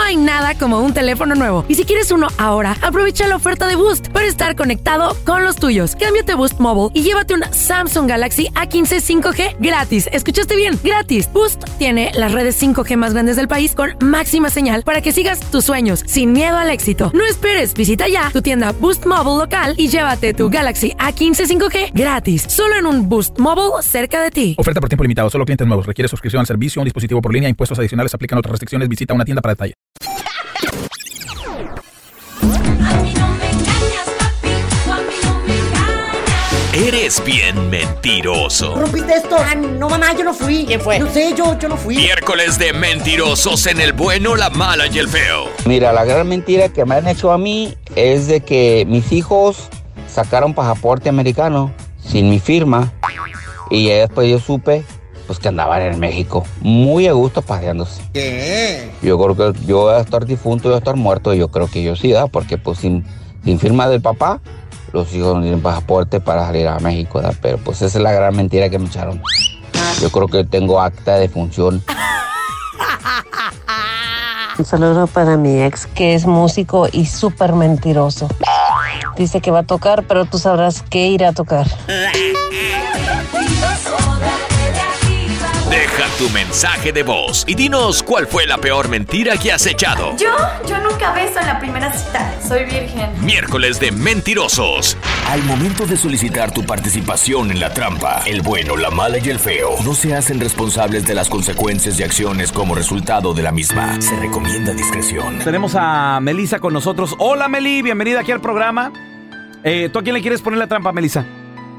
hay nada como un teléfono nuevo. Y si quieres uno ahora, aprovecha la oferta de Boost para estar conectado con los tuyos. Cámbiate a Boost Mobile y llévate un Samsung Galaxy A15 5G gratis. ¿Escuchaste bien? Gratis. Boost tiene las redes 5G más grandes del país con máxima señal para que sigas tus sueños sin miedo al éxito. No esperes, visita ya tu tienda Boost Mobile local y llévate tu Galaxy A15 5G gratis. Solo en un Boost Mobile cerca de ti. Oferta por tiempo limitado, solo clientes nuevos. Requiere suscripción al servicio, un dispositivo por línea, impuestos adicionales, aplican otras restricciones. Visita una tienda para detalle. Eres bien mentiroso. ¿Rompiste esto? Ah, no, mamá, yo no fui. ¿Quién fue? No sé, yo no fui. Miércoles de mentirosos en El Bueno, la Mala y el Feo. Mira, la gran mentira que me han hecho a mí es de que mis hijos sacaron pasaporte americano sin mi firma y ya después yo supe pues que andaban en México muy a gusto paseándose. ¿Qué? Yo creo que yo voy a estar difunto, yo voy a estar muerto, yo creo que yo sí, ¿verdad? Porque pues sin firma del papá, los hijos no tienen pasaporte para salir a México, ¿verdad? Pero pues esa es la gran mentira que me echaron. Yo creo que tengo acta de función. Un saludo para mi ex, que es músico y súper mentiroso. Dice que va a tocar, pero tú sabrás qué irá a tocar. Deja tu mensaje de voz y dinos cuál fue la peor mentira que has echado. Yo nunca beso en la primera cita. Soy virgen. Miércoles de mentirosos. Al momento de solicitar tu participación en la trampa, El Bueno, la Mala y el Feo no se hacen responsables de las consecuencias y acciones como resultado de la misma. Se recomienda discreción. Tenemos a Melissa con nosotros. Hola, Meli, bienvenida aquí al programa. ¿Tú a quién le quieres poner la trampa, Melissa?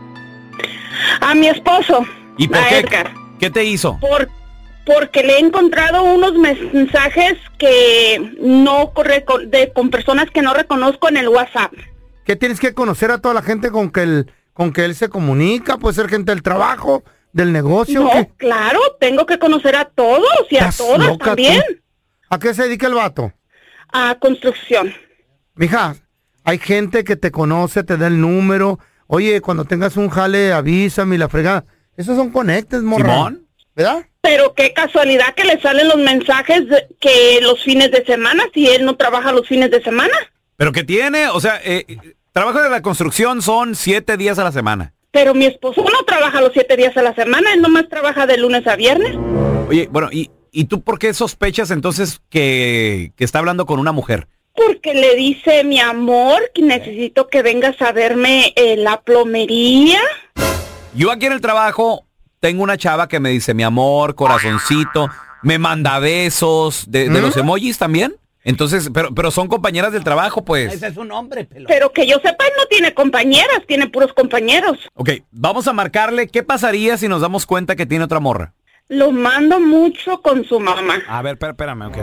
A mi esposo. ¿Y por a qué? Edgar. ¿Qué te hizo? Porque le he encontrado unos mensajes que no con personas que no reconozco en el WhatsApp. ¿Qué tienes que conocer a toda la gente con que él se comunica? Puede ser gente del trabajo, del negocio. No, ¿qué? claro, tengo que conocer a todos y a todas loca, también. tú? ¿A qué se dedica el vato? A construcción. Mija, hay gente que te conoce, te da el número. Oye, cuando tengas un jale, avísame y la fregada. Esos son conectes, morra. ¿Simón? ¿Verdad? Pero qué casualidad que le salen los mensajes que los fines de semana, si él no trabaja los fines de semana. ¿Pero qué tiene? O sea, trabajo de la construcción son 7 días a la semana. Pero mi esposo no trabaja los 7 días a la semana, él nomás trabaja de lunes a viernes. Oye, bueno, ¿y tú por qué sospechas entonces que está hablando con una mujer? Porque le dice, mi amor, que necesito que vengas a verme la plomería. Yo aquí en el trabajo tengo una chava que me dice, mi amor, corazoncito, me manda besos, de los emojis también. Entonces, pero son compañeras del trabajo, pues. Ese es un hombre, pelón. Pero que yo sepa, él no tiene compañeras, tiene puros compañeros. Ok, vamos a marcarle. ¿Qué pasaría si nos damos cuenta que tiene otra morra? Lo mando mucho con su mamá. A ver, espérame, ok.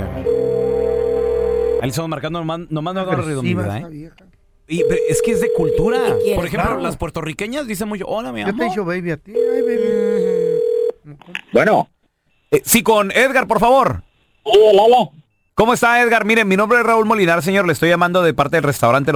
Ahí le estamos marcando, nomás no haga redondida, ¿eh? Pero es que es de cultura. Por ejemplo, claro, las puertorriqueñas dicen mucho, hola, mi amor. Yo te he dicho baby a ti. Ay, baby. Bueno. Sí, con Edgar, por favor. Sí, hola. ¿Cómo está, Edgar? Mire, mi nombre es Raúl Molinar, señor. Le estoy llamando de parte del restaurante.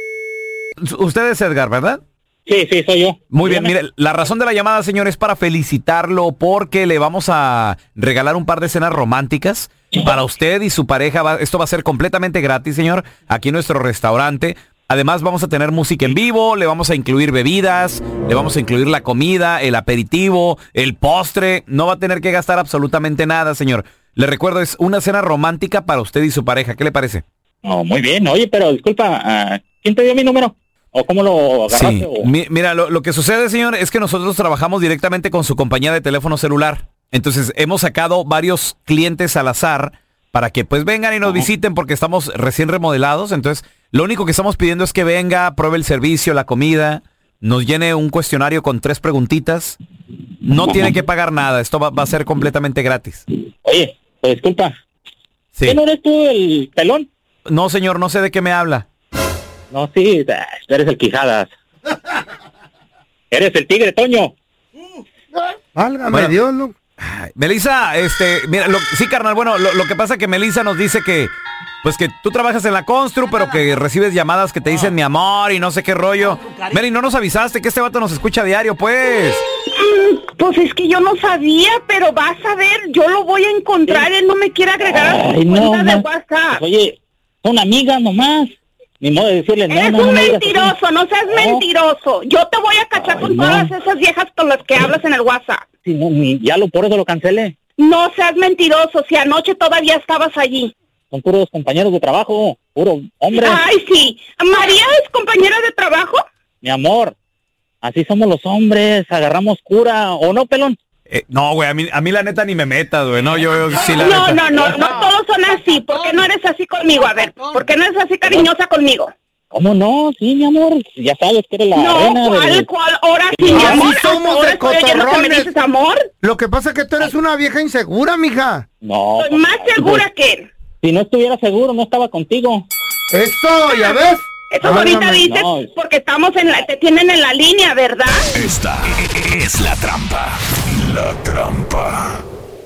Usted es Edgar, ¿verdad? Sí, soy yo. Muy bien, mire, la razón de la llamada, señor, es para felicitarlo porque le vamos a regalar un par de cenas románticas para usted y su pareja. Esto va a ser completamente gratis, señor, aquí en nuestro restaurante. Además, vamos a tener música en vivo, le vamos a incluir bebidas, le vamos a incluir la comida, el aperitivo, el postre. No va a tener que gastar absolutamente nada, señor. Le recuerdo, es una cena romántica para usted y su pareja. ¿Qué le parece? Oh, muy bien. Oye, pero disculpa, ¿quién te dio mi número? ¿O cómo lo agarraste? Sí, o... mira, lo que sucede, señor, es que nosotros trabajamos directamente con su compañía de teléfono celular. Entonces, hemos sacado varios clientes al azar para que pues vengan y nos visiten porque estamos recién remodelados. Entonces, lo único que estamos pidiendo es que venga, pruebe el servicio, la comida, nos llene un cuestionario con 3 preguntitas. No tiene que pagar nada, esto va a ser completamente gratis. Oye, pues disculpa. Sí. ¿Quién eres tú, el pelón? No, señor, no sé de qué me habla. No, sí, eres el Quijadas. Eres el tigre, Toño. Válgame Dios, loco. Melissa, mira, sí, carnal, bueno, lo que pasa es que Melissa nos dice que, pues que tú trabajas en la constru, pero que recibes llamadas que te dicen mi amor y no sé qué rollo. Meli, no nos avisaste que este vato nos escucha a diario, pues. Pues es que yo no sabía, pero vas a ver, yo lo voy a encontrar, él no me quiere agregar a su cuenta de WhatsApp. Oye, son amigas nomás. Ni modo de decirle, Eres un mentiroso, no seas mentiroso. Yo te voy a cachar con todas esas viejas con las que hablas en el WhatsApp. Sí, no, por eso lo cancelé. No seas mentiroso, si anoche todavía estabas allí. Son puros compañeros de trabajo, puro hombres. Ay, sí. ¿María es compañera de trabajo? Mi amor, así somos los hombres, agarramos cura, ¿o no, pelón? No, güey, a mí la neta ni me metas, güey. No, yo sí la No, neta. no todos son así. ¿Por qué no eres así conmigo? A ver, ¿por qué no eres así cariñosa conmigo? ¿Cómo no? Sí, mi amor, ya sabes que eres la reina de... ¿Cuál? Ahora sí, mi amor. Así somos ¿Ahora de estoy oyendo que me cotorrones. dices amor? Lo que pasa es que tú eres una vieja insegura, mija. No. Soy más segura que él. Si no estuviera seguro, no estaba contigo. Eso, ¿ya ves? Eso ahorita dices porque estamos te tienen en la línea, ¿verdad? Esta es la trampa. La trampa.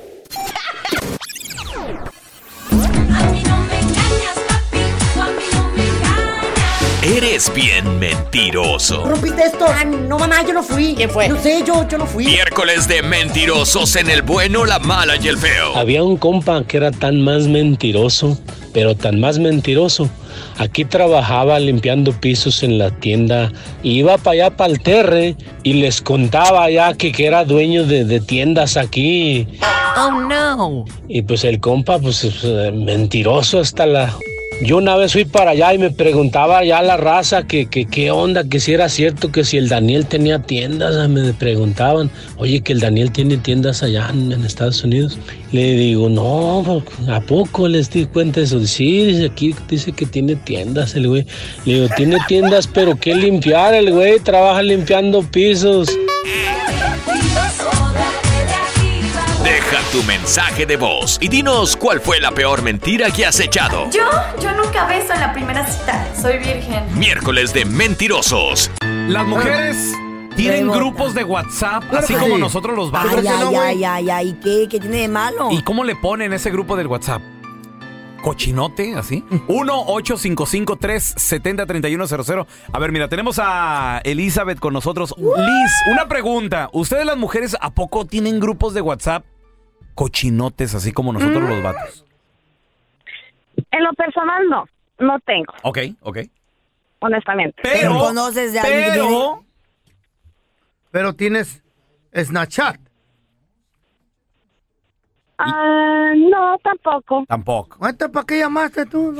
Eres bien mentiroso. ¿Rompiste esto? No, mamá, yo no fui. ¿Quién fue? No sé, yo no fui. Miércoles de mentirosos en el bueno, la mala y el feo. Había un compa que era tan más mentiroso, pero tan más mentiroso. Aquí trabajaba limpiando pisos en la tienda. Iba para allá, para el Terre, y les contaba ya que era dueño de tiendas aquí. Oh, no. Y pues el compa, pues mentiroso hasta la... Yo una vez fui para allá y me preguntaba ya la raza que qué onda, que si era cierto que si el Daniel tenía tiendas. Me preguntaban, oye, que el Daniel tiene tiendas allá en Estados Unidos. Le digo, no, ¿a poco les di cuenta de eso? Sí, dice, aquí dice que tiene tiendas el güey. Le digo, tiene tiendas, pero ¿qué limpiar? El güey trabaja limpiando pisos. Deja tu mensaje de voz y dinos cuál fue la peor mentira que has echado. Yo nunca beso en la primera cita. Soy virgen. Miércoles de mentirosos. Las mujeres tienen grupos de WhatsApp, así como nosotros los vatos. Ay, ¿qué tiene de malo? ¿Y cómo le ponen ese grupo del WhatsApp? ¿Cochinote? ¿Así? 1-855-370-3100. A ver, mira, tenemos a Elizabeth con nosotros. Liz, una pregunta. ¿Ustedes las mujeres a poco tienen grupos de WhatsApp cochinotes, así como nosotros los vatos? En lo personal, no tengo. Ok. Honestamente. Pero conoces de alguien que tiene... Pero tienes Snapchat. No, tampoco. ¿Para qué llamaste tú?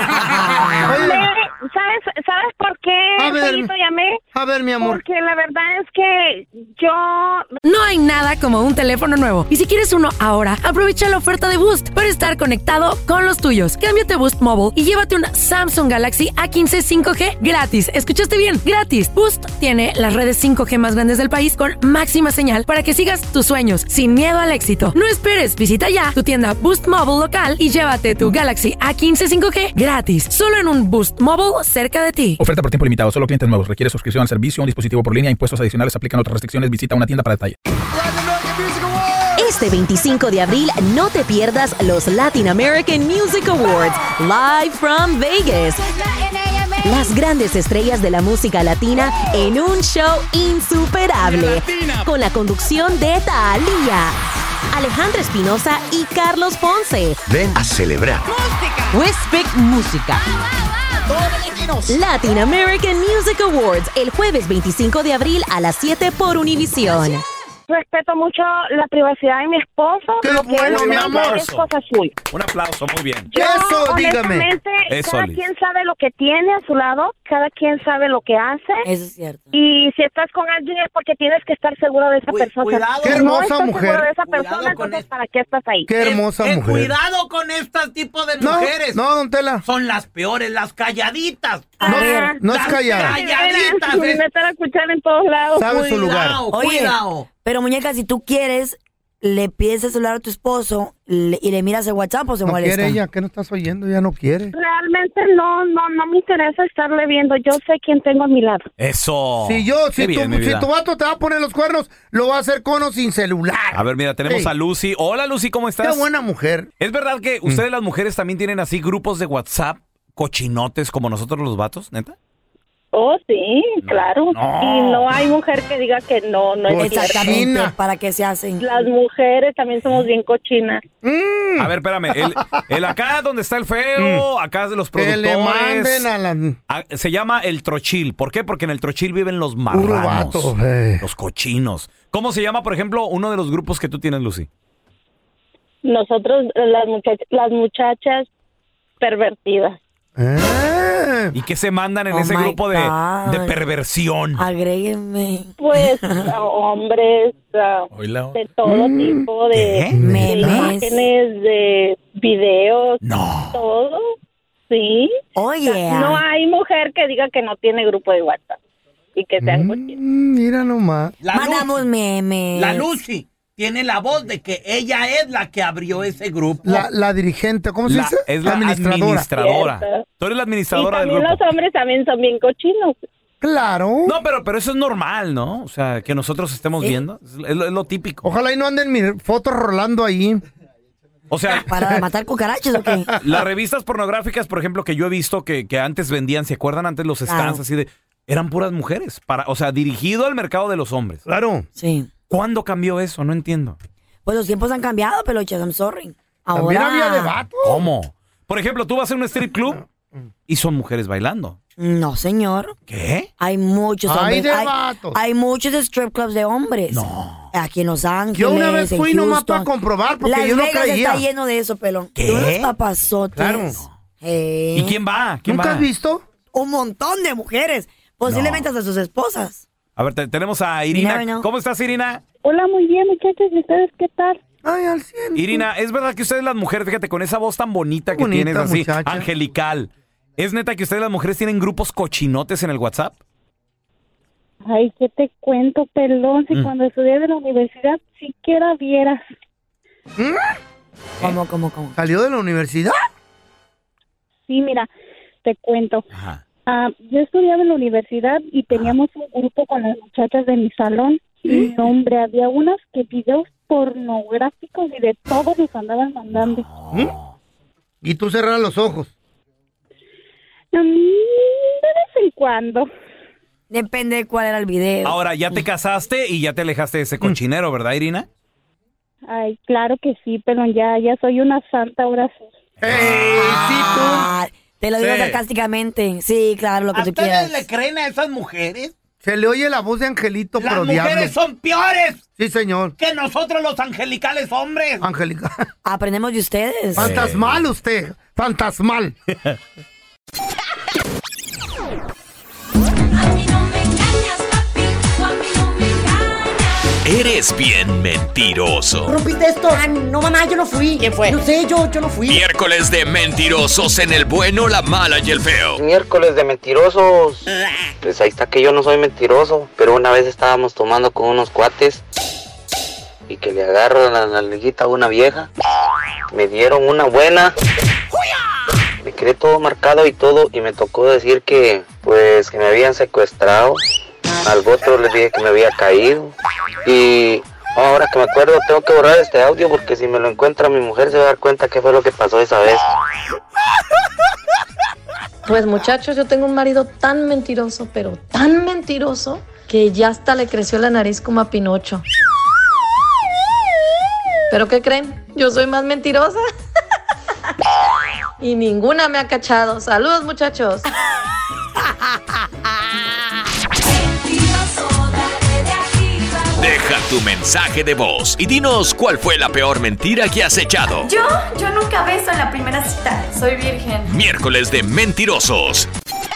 ¿Sabes por qué llamé? A ver, mi amor. Porque la verdad es que yo... No hay nada como un teléfono nuevo. Y si quieres uno ahora, aprovecha la oferta de Boost para estar conectado con los tuyos. Cámbiate a Boost Mobile y llévate un Samsung Galaxy A15 5G gratis. ¿Escuchaste bien? Gratis. Boost tiene las redes 5G más grandes del país con máxima señal para que sigas tus sueños sin miedo al éxito. No esperes, visita ya tu tienda Boost Mobile local y llévate tu Galaxy A15 5G gratis. Solo en un Boost Mobile cerca de ti. Oferta por tiempo limitado, solo clientes nuevos. Requiere suscripción al servicio, un dispositivo por línea, impuestos adicionales, aplican otras restricciones. Visita una tienda para detalle. Este 25 de abril no te pierdas los Latin American Music Awards live from Vegas. Las grandes estrellas de la música latina en un show insuperable con la conducción de Thalía, Alejandra Espinosa y Carlos Ponce. Ven a celebrar. We Speak Música. Latin American Music Awards el jueves 25 de abril a las 7 por Univisión. Respeto mucho la privacidad de mi esposo. ¡Qué bueno, mi amor! Es cosa suya. Un aplauso, muy bien. Eso, dígame. Eso, Cada Liz. quien sabe lo que tiene a su lado, cada quien sabe lo que hace. Eso es cierto. Y si estás con alguien es porque tienes que estar seguro de esa persona. cuidado. Qué Si hermosa no estás mujer. seguro de esa Cuidado persona, con entonces ¿para qué estás ahí? Qué hermosa mujer. Cuidado con este tipo de mujeres. No, don Tela. Son las peores, las calladitas. No es callada. Calladitas. Me están a escuchar en todos lados. Sabe su lugar. Oye, Cuidado. pero muñeca, si tú quieres, le pides el celular a tu esposo y le miras el WhatsApp o se No molesta. quiere ella, ¿qué no estás oyendo? Ya no quiere. Realmente no me interesa estarle viendo. Yo sé quién tengo a mi lado. Eso. Si Qué bien, mi vida. tu vato te va a poner los cuernos, lo va a hacer con o sin celular. A ver, mira, tenemos Ey. a Lucy. Hola, Lucy, ¿cómo estás? Qué buena mujer. ¿Es verdad que ustedes las mujeres también tienen así grupos de WhatsApp cochinotes como nosotros los vatos, neta? Oh, sí, claro. Y no hay mujer que diga que no es exactamente. ¿Para qué se hacen? Las mujeres también somos bien cochinas. A ver, espérame. El acá donde está el feo, acá de los productores. Que le manden se llama el trochil. ¿Por qué? Porque en el trochil viven los marranos, los cochinos. ¿Cómo se llama, por ejemplo, uno de los grupos que tú tienes, Lucy? Nosotros, las muchachas pervertidas. ¿Y qué se mandan en ese grupo de perversión? Agréguenme. Pues hombres de todo tipo, de imágenes, de videos, todo. Sí. Oye. No hay mujer que diga que no tiene grupo de WhatsApp y que sean cochinos. Mira nomás. Mandamos memes. La Lucy tiene la voz de que ella es la que abrió ese grupo. La dirigente, ¿cómo se dice? Es la administradora. Tú eres la administradora del grupo. Y también los hombres también son bien cochinos. Claro. No, pero eso es normal, ¿no? O sea, que nosotros estemos viendo. Es lo típico. Ojalá y no anden mis fotos rolando ahí. O sea, ¿para matar cucarachas o qué? Las revistas pornográficas, por ejemplo, que yo he visto que antes vendían, ¿se acuerdan? Antes los scans así de... Eran puras mujeres. O sea, dirigido al mercado de los hombres. Claro. Sí. ¿Cuándo cambió eso? No entiendo. Pues los tiempos han cambiado, peluches, I'm sorry. También Ahora... había debate. ¿Cómo? Por ejemplo, tú vas a un strip club y son mujeres bailando. No, señor. ¿Qué? Hay muchos hombres. Hay hay muchos strip clubs de hombres. No. Aquí en Los Ángeles. Yo una vez fui nomás para Houston. comprobar porque Las yo no Vegas creía. está lleno de eso, pelón. ¿Qué? Unos papazotes. Claro. ¿Y quién va? ¿Nunca has visto? Un montón de mujeres. Posiblemente hasta sus esposas. A ver, tenemos a Irina. ¿Cómo estás, Irina? Hola, muy bien, muchachos. ¿Y ustedes qué tal? Ay, al 100. Irina, es verdad que ustedes las mujeres, fíjate, con esa voz tan bonita que Bonita, tienes así, muchacha. angelical. ¿Es neta que ustedes las mujeres tienen grupos cochinotes en el WhatsApp? Ay, ¿qué te cuento, pelón? Si cuando estudié de la universidad, siquiera vieras. ¿Cómo? ¿Salió de la universidad? Sí, mira, te cuento. Ajá. Yo estudiaba en la universidad y teníamos un grupo con las muchachas de mi salón. Y, hombre, había unas que videos pornográficos y de todos los andaban mandando. ¿Y tú cerras los ojos? De vez en cuando. Depende de cuál era el video. Ahora, ya te casaste y ya te alejaste de ese cochinero, ¿verdad, Irina? Ay, claro que sí, pero ya soy una santa ahora sí. Te lo digo sarcásticamente. Sí, claro, lo que tú quieras. ¿Ustedes le creen a esas mujeres? Se le oye la voz de Angelito, Las pero mujeres diablo. son peores Sí, señor. que nosotros los angelicales hombres. Angelical. Aprendemos de ustedes. Fantasmal usted. Fantasmal. Eres bien mentiroso. ¿Rompiste esto? No, mamá, yo no fui. ¿Quién fue? No sé, yo no fui. Miércoles de mentirosos en el bueno, la mala y el feo. Miércoles de mentirosos. Pues ahí está que yo no soy mentiroso, pero una vez estábamos tomando con unos cuates y que le agarro la nalguita a una vieja. Me dieron una buena. Me quedé todo marcado y todo y me tocó decir que pues que me habían secuestrado. Al otro les dije que me había caído. Y ahora que me acuerdo tengo que borrar este audio porque si me lo encuentra mi mujer se va a dar cuenta qué fue lo que pasó esa vez. Pues muchachos, yo tengo un marido tan mentiroso, pero tan mentiroso, que ya hasta le creció la nariz como a Pinocho. ¿Pero qué creen? Yo soy más mentirosa. Y ninguna me ha cachado. Saludos, muchachos. Deja tu mensaje de voz y dinos cuál fue la peor mentira que has echado. Yo nunca beso en la primera cita. Soy virgen. Miércoles de mentirosos.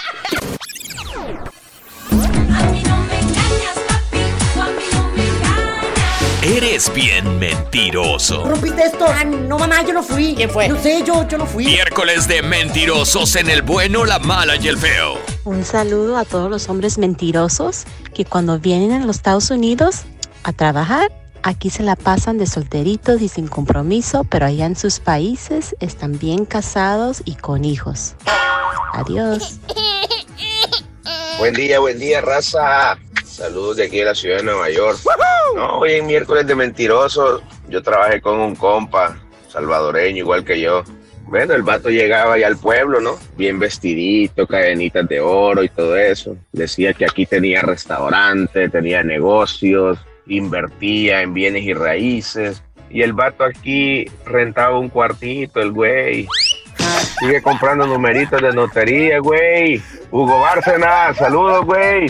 Eres bien mentiroso. ¿Rompiste esto? No, mamá, yo no fui. ¿Quién fue? No sé, yo no fui. Miércoles de mentirosos en el bueno, la mala y el feo. Un saludo a todos los hombres mentirosos que cuando vienen a los Estados Unidos a trabajar, aquí se la pasan de solteritos y sin compromiso, pero allá en sus países están bien casados y con hijos. Adiós. Buen día, raza. Saludos de aquí de la ciudad de Nueva York. No, hoy en miércoles de mentirosos, yo trabajé con un compa salvadoreño igual que yo. Bueno, el vato llegaba ya al pueblo, ¿no? Bien vestidito, cadenitas de oro y todo eso. Decía que aquí tenía restaurante, tenía negocios, invertía en bienes y raíces. Y el vato aquí rentaba un cuartito, el güey. Sigue comprando numeritos de lotería, güey. Hugo Bárcena, saludos, güey.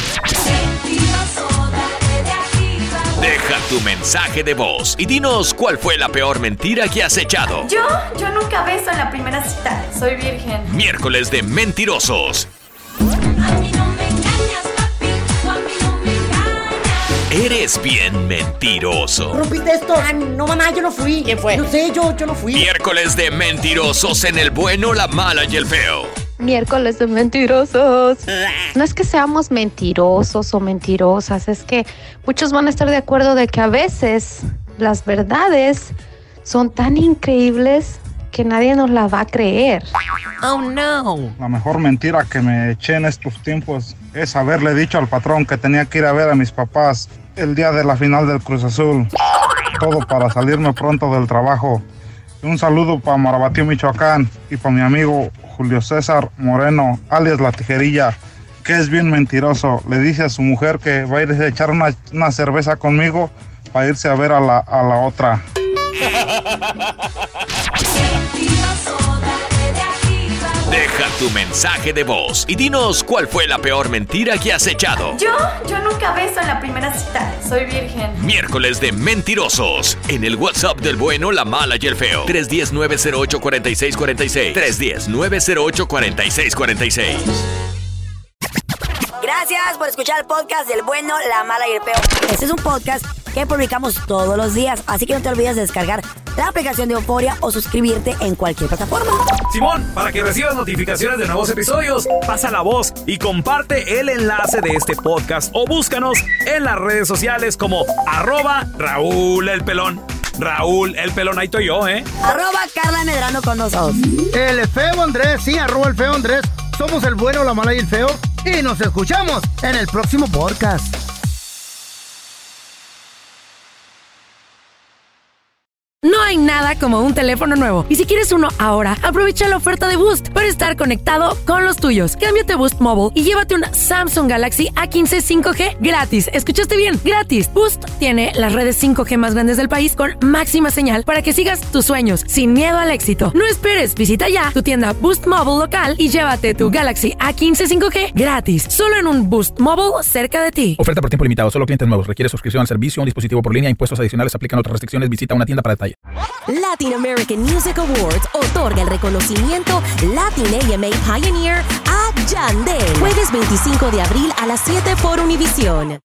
Deja tu mensaje de voz y dinos cuál fue la peor mentira que has echado. Yo nunca beso en la primera cita. Soy virgen. Miércoles de mentirosos. Eres bien mentiroso. ¿Rompiste esto? Ah, no, mamá, yo no fui. ¿Quién fue? No sé, yo no fui. Miércoles de mentirosos en el bueno, la mala y el feo. Miércoles de mentirosos. No es que seamos mentirosos o mentirosas, es que muchos van a estar de acuerdo de que a veces las verdades son tan increíbles que nadie nos la va a creer. Oh no. La mejor mentira que me eché en estos tiempos es haberle dicho al patrón que tenía que ir a ver a mis papás el día de la final del Cruz Azul. Todo para salirme pronto del trabajo. Un saludo para Marabatío, Michoacán, y para mi amigo Julio César Moreno, alias La Tijerilla, que es bien mentiroso. Le dice a su mujer que va a irse a echar una cerveza conmigo para irse a ver a la otra. Deja tu mensaje de voz y dinos cuál fue la peor mentira que has echado. Yo nunca beso en la primera cita. Soy virgen. Miércoles de mentirosos en el WhatsApp del bueno, la mala y el feo. 310-908-4646. 310-908-4646. Gracias por escuchar el podcast del bueno, la mala y el feo. Este es un podcast que publicamos todos los días, así que no te olvides de descargar la aplicación de Euforia o suscribirte en cualquier plataforma. Simón, para que recibas notificaciones de nuevos episodios, pasa la voz y comparte el enlace de este podcast o búscanos en las redes sociales como @Raúl el Pelón. Raúl el Pelón, ahí estoy yo, @Carla Medrano con nosotros. El feo Andrés, sí, @el feo Andrés. Somos el bueno, la mala y el feo. Y nos escuchamos en el próximo podcast. No hay nada como un teléfono nuevo. Y si quieres uno ahora, aprovecha la oferta de Boost para estar conectado con los tuyos. Cámbiate a Boost Mobile y llévate un Samsung Galaxy A15 5G gratis. ¿Escuchaste bien? Gratis. Boost tiene las redes 5G más grandes del país con máxima señal para que sigas tus sueños sin miedo al éxito. No esperes, visita ya tu tienda Boost Mobile local y llévate tu Galaxy A15 5G gratis. Solo en un Boost Mobile cerca de ti. Oferta por tiempo limitado. Solo clientes nuevos. Requiere suscripción al servicio, un dispositivo por línea, impuestos adicionales, aplican otras restricciones. Visita una tienda para detalle. Latin American Music Awards otorga el reconocimiento Latin AMA Pioneer a Yandel. Jueves 25 de abril a las 7 por Univision.